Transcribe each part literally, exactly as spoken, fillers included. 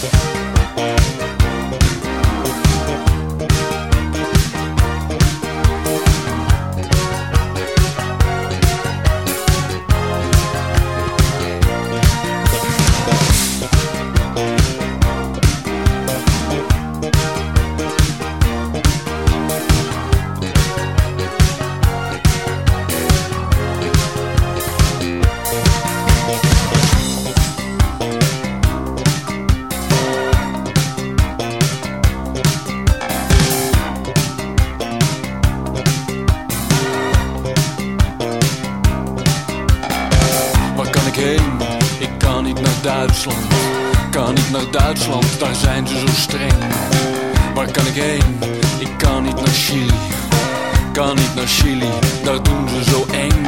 Ik kan niet naar Duitsland, kan niet naar Duitsland, daar zijn ze zo streng. Waar kan ik heen? Ik kan niet naar Chili, kan niet naar Chili, daar doen ze zo eng.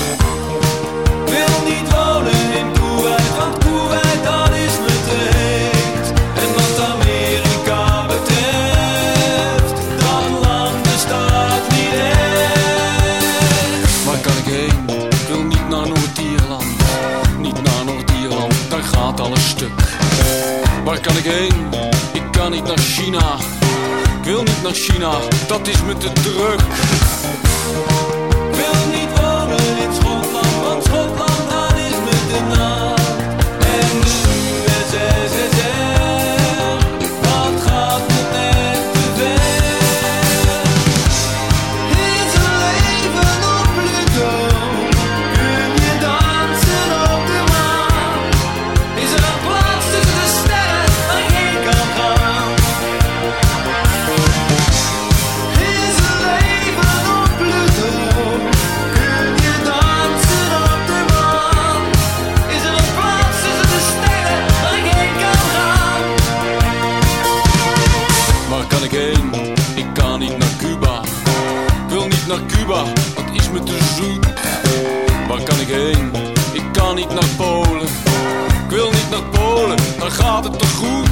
Wil niet wonen in Kuwait, want Kuwait dat is me te heet. En wat Amerika betreft, dat land bestaat niet echt. Waar kan ik heen? Ik wil niet naar Noord-Ierland, niet naar Noord-Ierland, daar gaat alles stuk. Waar kan ik heen? Ik kan niet naar China, ik wil niet naar China, dat is me te druk. Wil niet wonen in Schotland, want Schotland dat is me te nat. En de U S S R, dat gaat me net te ver. Is er leven op Pluto? Kun je dansen op de maan? Is er een plaats tussen de sterren waar ik heen kan gaan? Is er leven op Pluto? Kun je dansen op de maan? Is er een plaats tussen de sterren waar ik heen kan gaan? Waar kan ik heen? Ik kan niet naar Cuba, ik wil niet naar Cuba, dat is me te zoet. Waar kan ik heen? Ik kan niet naar Polen, ik wil niet naar Polen, daar gaat het te goed.